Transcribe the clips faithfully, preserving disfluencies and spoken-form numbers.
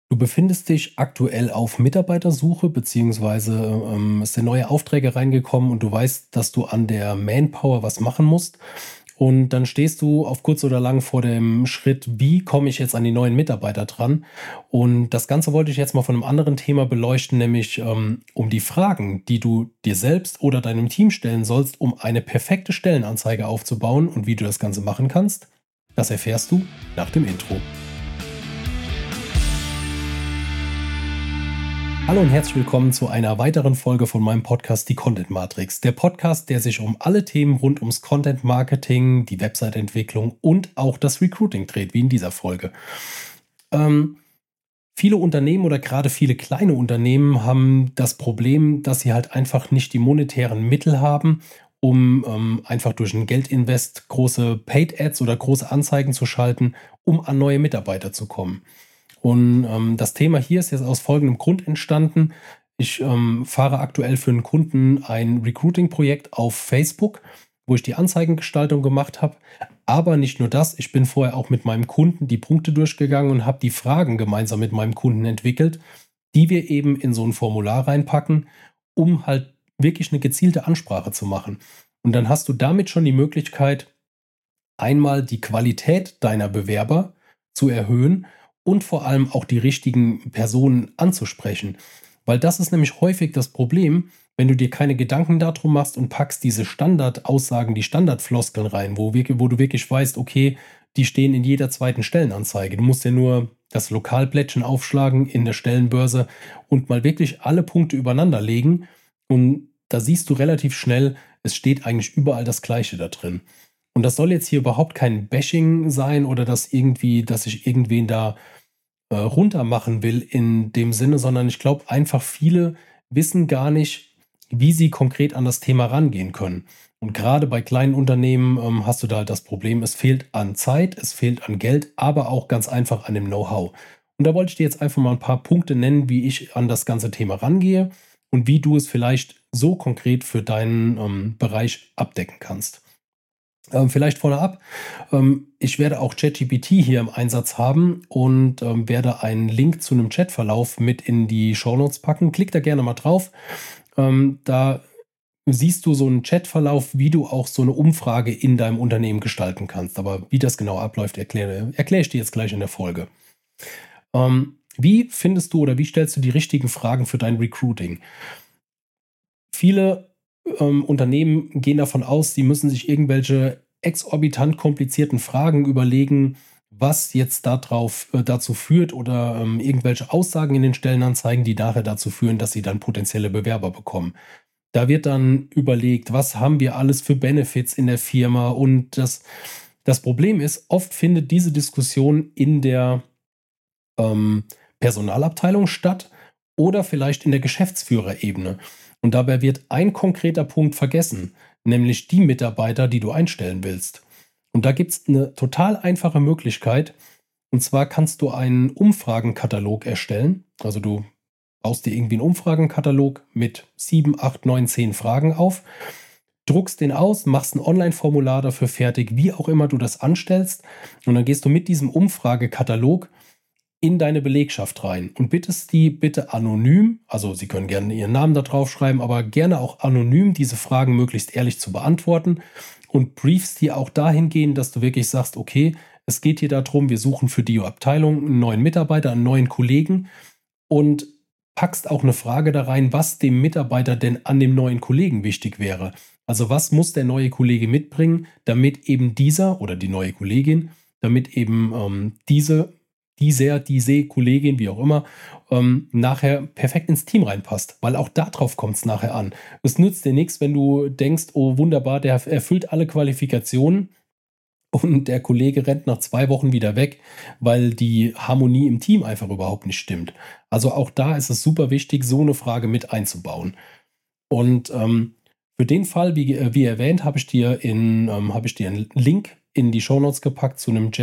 Du befindest dich aktuell auf Mitarbeitersuche, beziehungsweise ähm, es sind neue Aufträge reingekommen und du weißt, dass du an der Manpower was machen musst. Und dann stehst du auf kurz oder lang vor dem Schritt, wie komme ich jetzt an die neuen Mitarbeiter dran? Und das Ganze wollte ich jetzt mal von einem anderen Thema beleuchten, nämlich ähm, um die Fragen, die du dir selbst oder deinem Team stellen sollst, um eine perfekte Stellenanzeige aufzubauen und wie du das Ganze machen kannst. Das erfährst du nach dem Intro. Hallo und herzlich willkommen zu einer weiteren Folge von meinem Podcast Die Content Matrix. Der Podcast, der sich um alle Themen rund ums Content Marketing, die Website-Entwicklung und auch das Recruiting dreht, wie in dieser Folge. Ähm, viele Unternehmen oder gerade viele kleine Unternehmen haben das Problem, dass sie halt einfach nicht die monetären Mittel haben, um ähm, einfach durch ein Geldinvest große Paid-Ads oder große Anzeigen zu schalten, um an neue Mitarbeiter zu kommen. Und ähm, das Thema hier ist jetzt aus folgendem Grund entstanden. Ich ähm, fahre aktuell für einen Kunden ein Recruiting-Projekt auf Facebook, wo ich die Anzeigengestaltung gemacht habe. Aber nicht nur das, ich bin vorher auch mit meinem Kunden die Punkte durchgegangen und habe die Fragen gemeinsam mit meinem Kunden entwickelt, die wir eben in so ein Formular reinpacken, um halt wirklich eine gezielte Ansprache zu machen. Und dann hast du damit schon die Möglichkeit, einmal die Qualität deiner Bewerber zu erhöhen und vor allem auch die richtigen Personen anzusprechen. Weil das ist nämlich häufig das Problem, wenn du dir keine Gedanken darum machst und packst diese Standardaussagen, die Standardfloskeln rein, wo, wirklich, wo du wirklich weißt, okay, die stehen in jeder zweiten Stellenanzeige. Du musst ja nur das Lokalplättchen aufschlagen in der Stellenbörse und mal wirklich alle Punkte übereinander legen. Und da siehst du relativ schnell, es steht eigentlich überall das Gleiche da drin. Und das soll jetzt hier überhaupt kein Bashing sein oder dass irgendwie, dass ich irgendwen da äh, runter machen will in dem Sinne, sondern ich glaube einfach viele wissen gar nicht, wie sie konkret an das Thema rangehen können. Und gerade bei kleinen Unternehmen ähm, hast du da halt das Problem, es fehlt an Zeit, es fehlt an Geld, aber auch ganz einfach an dem Know-how. Und da wollte ich dir jetzt einfach mal ein paar Punkte nennen, wie ich an das ganze Thema rangehe und wie du es vielleicht so konkret für deinen ähm, Bereich abdecken kannst. Ähm, vielleicht vorab, ähm, ich werde auch ChatGPT hier im Einsatz haben und ähm, werde einen Link zu einem Chatverlauf mit in die Shownotes packen. Klick da gerne mal drauf. Ähm, da siehst du so einen Chatverlauf, wie du auch so eine Umfrage in deinem Unternehmen gestalten kannst. Aber wie das genau abläuft, erkläre, erkläre ich dir jetzt gleich in der Folge. Ähm, wie findest du oder wie stellst du die richtigen Fragen für dein Recruiting? Viele ähm, Unternehmen gehen davon aus, sie müssen sich irgendwelche exorbitant komplizierten Fragen überlegen, was jetzt darauf, äh, dazu führt oder ähm, irgendwelche Aussagen in den Stellenanzeigen, die nachher dazu führen, dass sie dann potenzielle Bewerber bekommen. Da wird dann überlegt, was haben wir alles für Benefits in der Firma und das, das Problem ist, oft findet diese Diskussion in der ähm, Personalabteilung statt oder vielleicht in der Geschäftsführerebene. Und dabei wird ein konkreter Punkt vergessen, nämlich die Mitarbeiter, die du einstellen willst. Und da gibt es eine total einfache Möglichkeit. Und zwar kannst du einen Umfragenkatalog erstellen. Also du baust dir irgendwie einen Umfragenkatalog mit sieben, acht, neun, zehn Fragen auf, druckst den aus, machst ein Online-Formular dafür fertig, wie auch immer du das anstellst. Und dann gehst du mit diesem Umfragekatalog in deine Belegschaft rein und bittest die bitte anonym, also sie können gerne ihren Namen da drauf schreiben, aber gerne auch anonym diese Fragen möglichst ehrlich zu beantworten und briefst die auch dahingehend, dass du wirklich sagst, okay, es geht hier darum, wir suchen für die Abteilung einen neuen Mitarbeiter, einen neuen Kollegen und packst auch eine Frage da rein, was dem Mitarbeiter denn an dem neuen Kollegen wichtig wäre. Also was muss der neue Kollege mitbringen, damit eben dieser oder die neue Kollegin, damit eben ähm, diese dieser, diese Kollegin, wie auch immer, ähm, nachher perfekt ins Team reinpasst. Weil auch darauf kommt es nachher an. Es nützt dir nichts, wenn du denkst, oh wunderbar, der erfüllt alle Qualifikationen und der Kollege rennt nach zwei Wochen wieder weg, weil die Harmonie im Team einfach überhaupt nicht stimmt. Also auch da ist es super wichtig, so eine Frage mit einzubauen. Und ähm, für den Fall, wie, äh, wie erwähnt, habe ich dir in, ähm, habe ich dir einen Link in die Shownotes gepackt zu einem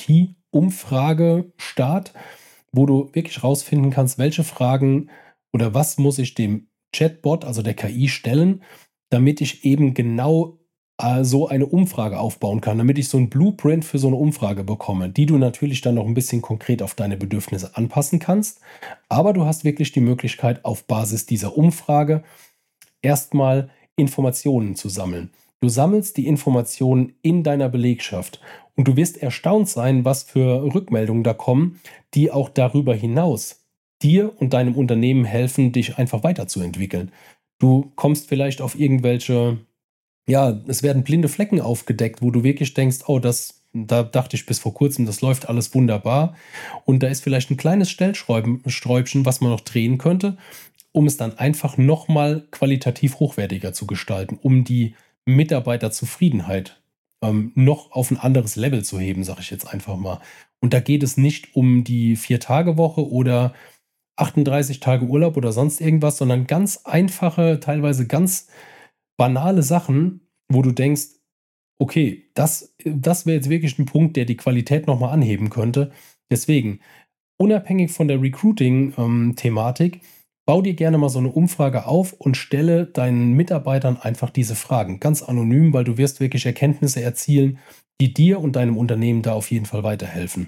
ChatGPT-Umfragestart, wo du wirklich rausfinden kannst, welche Fragen oder was muss ich dem Chatbot, also der K I, stellen, damit ich eben genau äh, so eine Umfrage aufbauen kann, damit ich so ein Blueprint für so eine Umfrage bekomme, die du natürlich dann noch ein bisschen konkret auf deine Bedürfnisse anpassen kannst. Aber du hast wirklich die Möglichkeit, auf Basis dieser Umfrage erstmal Informationen zu sammeln. Du sammelst die Informationen in deiner Belegschaft und du wirst erstaunt sein, was für Rückmeldungen da kommen, die auch darüber hinaus dir und deinem Unternehmen helfen, dich einfach weiterzuentwickeln. Du kommst vielleicht auf irgendwelche, ja, es werden blinde Flecken aufgedeckt, wo du wirklich denkst, oh, das, da dachte ich bis vor kurzem, das läuft alles wunderbar. Und da ist vielleicht ein kleines Stellschräubchen, was man noch drehen könnte, um es dann einfach nochmal qualitativ hochwertiger zu gestalten, um die Mitarbeiterzufriedenheit ähm, noch auf ein anderes Level zu heben, sage ich jetzt einfach mal. Und da geht es nicht um die Vier-Tage-Woche oder achtunddreißig Tage Urlaub oder sonst irgendwas, sondern ganz einfache, teilweise ganz banale Sachen, wo du denkst, okay, das, das wäre jetzt wirklich ein Punkt, der die Qualität nochmal anheben könnte. Deswegen, unabhängig von der Recruiting-Thematik, bau dir gerne mal so eine Umfrage auf und stelle deinen Mitarbeitern einfach diese Fragen. Ganz anonym, weil du wirst wirklich Erkenntnisse erzielen, die dir und deinem Unternehmen da auf jeden Fall weiterhelfen.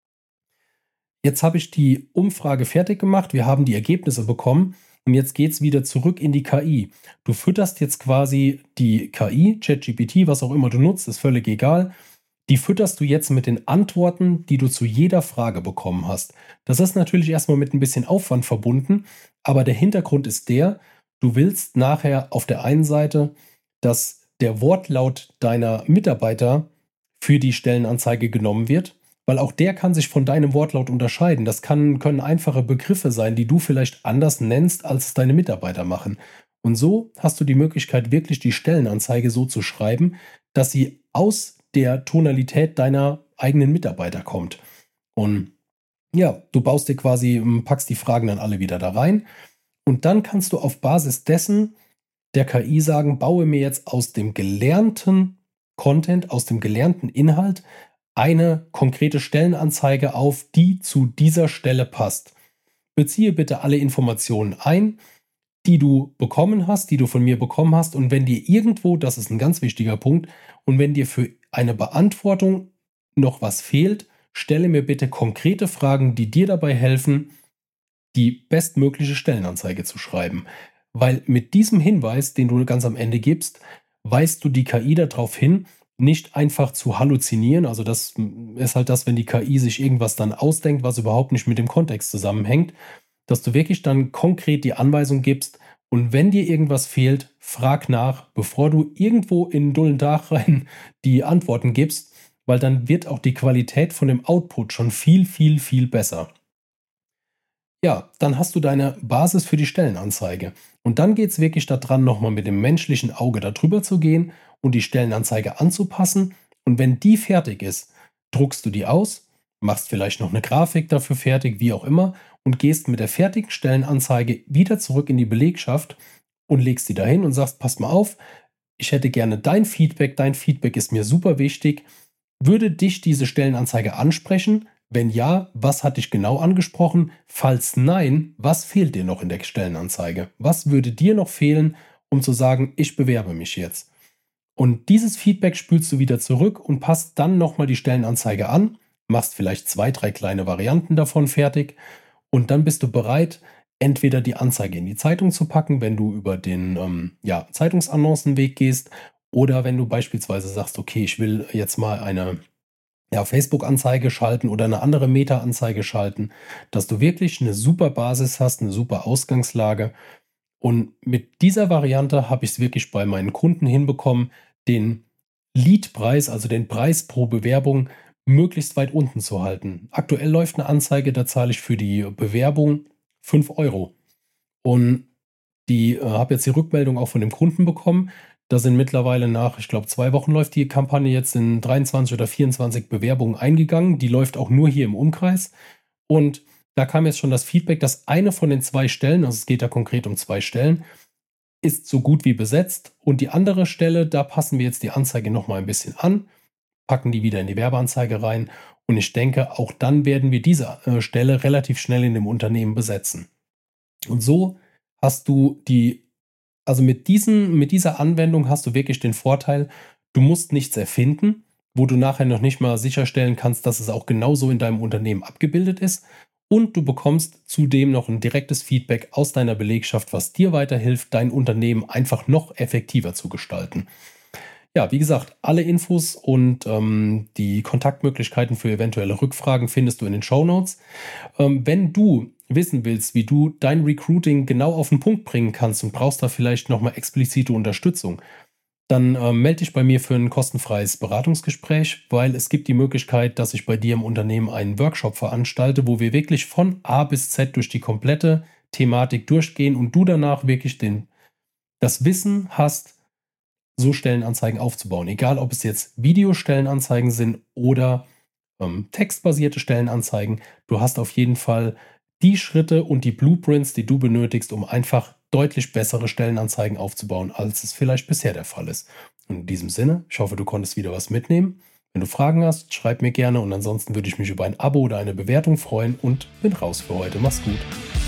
Jetzt habe ich die Umfrage fertig gemacht, wir haben die Ergebnisse bekommen und jetzt geht es wieder zurück in die K I. Du fütterst jetzt quasi die K I, ChatGPT, was auch immer du nutzt, ist völlig egal. Die fütterst du jetzt mit den Antworten, die du zu jeder Frage bekommen hast. Das ist natürlich erstmal mit ein bisschen Aufwand verbunden, aber der Hintergrund ist der, du willst nachher auf der einen Seite, dass der Wortlaut deiner Mitarbeiter für die Stellenanzeige genommen wird, weil auch der kann sich von deinem Wortlaut unterscheiden. Das kann, können einfache Begriffe sein, die du vielleicht anders nennst, als es deine Mitarbeiter machen. Und so hast du die Möglichkeit, wirklich die Stellenanzeige so zu schreiben, dass sie aus der Tonalität deiner eigenen Mitarbeiter kommt. Und ja, du baust dir quasi, packst die Fragen dann alle wieder da rein und dann kannst du auf Basis dessen der K I sagen, baue mir jetzt aus dem gelernten Content, aus dem gelernten Inhalt eine konkrete Stellenanzeige auf, die zu dieser Stelle passt. Beziehe bitte alle Informationen ein, die du bekommen hast, die du von mir bekommen hast. Und wenn dir irgendwo, das ist ein ganz wichtiger Punkt, und wenn dir für eine Beantwortung noch was fehlt, stelle mir bitte konkrete Fragen, die dir dabei helfen, die bestmögliche Stellenanzeige zu schreiben. Weil mit diesem Hinweis, den du ganz am Ende gibst, weist du die K I darauf hin, nicht einfach zu halluzinieren. Also das ist halt das, wenn die K I sich irgendwas dann ausdenkt, was überhaupt nicht mit dem Kontext zusammenhängt, dass du wirklich dann konkret die Anweisung gibst und wenn dir irgendwas fehlt, frag nach, bevor du irgendwo in den dullen Tag rein die Antworten gibst, weil dann wird auch die Qualität von dem Output schon viel, viel, viel besser. Ja, dann hast du deine Basis für die Stellenanzeige. Und dann geht es wirklich daran, nochmal mit dem menschlichen Auge darüber zu gehen und die Stellenanzeige anzupassen. Und wenn die fertig ist, druckst du die aus, machst vielleicht noch eine Grafik dafür fertig, wie auch immer, und gehst mit der fertigen Stellenanzeige wieder zurück in die Belegschaft und legst sie dahin und sagst, pass mal auf, ich hätte gerne dein Feedback, dein Feedback ist mir super wichtig. Würde dich diese Stellenanzeige ansprechen? Wenn ja, was hat dich genau angesprochen? Falls nein, was fehlt dir noch in der Stellenanzeige? Was würde dir noch fehlen, um zu sagen, ich bewerbe mich jetzt? Und dieses Feedback spülst du wieder zurück und passt dann nochmal die Stellenanzeige an, machst vielleicht zwei, drei kleine Varianten davon fertig und dann bist du bereit, entweder die Anzeige in die Zeitung zu packen, wenn du über den ähm, ja, Zeitungsannoncenweg gehst, oder wenn du beispielsweise sagst, okay, ich will jetzt mal eine ja, Facebook-Anzeige schalten oder eine andere Meta-Anzeige schalten, dass du wirklich eine super Basis hast, eine super Ausgangslage. Und mit dieser Variante habe ich es wirklich bei meinen Kunden hinbekommen, den Leadpreis, also den Preis pro Bewerbung, möglichst weit unten zu halten. Aktuell läuft eine Anzeige, da zahle ich für die Bewerbung fünf Euro. Und die äh, habe jetzt die Rückmeldung auch von dem Kunden bekommen. Da sind mittlerweile nach, ich glaube, zwei Wochen läuft die Kampagne jetzt in dreiundzwanzig oder vierundzwanzig Bewerbungen eingegangen. Die läuft auch nur hier im Umkreis. Und da kam jetzt schon das Feedback, dass eine von den zwei Stellen, also es geht da konkret um zwei Stellen, ist so gut wie besetzt. Und die andere Stelle, da passen wir jetzt die Anzeige nochmal ein bisschen an, packen die wieder in die Werbeanzeige rein. Und ich denke, auch dann werden wir diese äh, Stelle relativ schnell in dem Unternehmen besetzen. Und so hast du die, also mit diesen, mit dieser Anwendung hast du wirklich den Vorteil, Du musst nichts erfinden, wo du nachher noch nicht mal sicherstellen kannst, dass es auch genauso in deinem Unternehmen abgebildet ist. Und du bekommst zudem noch ein direktes Feedback aus deiner Belegschaft, was dir weiterhilft, dein Unternehmen einfach noch effektiver zu gestalten. Ja, wie gesagt, alle Infos und ähm, die Kontaktmöglichkeiten für eventuelle Rückfragen findest du in den Shownotes. Ähm, wenn du wissen willst, wie du dein Recruiting genau auf den Punkt bringen kannst und brauchst da vielleicht nochmal explizite Unterstützung, dann ähm, melde dich bei mir für ein kostenfreies Beratungsgespräch, weil es gibt die Möglichkeit, dass ich bei dir im Unternehmen einen Workshop veranstalte, wo wir wirklich von A bis Z durch die komplette Thematik durchgehen und du danach wirklich den, das Wissen hast, so Stellenanzeigen aufzubauen. Egal, ob es jetzt Videostellenanzeigen sind oder ähm, textbasierte Stellenanzeigen. Du hast auf jeden Fall die Schritte und die Blueprints, die du benötigst, um einfach deutlich bessere Stellenanzeigen aufzubauen, als es vielleicht bisher der Fall ist. Und in diesem Sinne, ich hoffe, du konntest wieder was mitnehmen. Wenn du Fragen hast, schreib mir gerne und ansonsten würde ich mich über ein Abo oder eine Bewertung freuen und bin raus für heute. Mach's gut.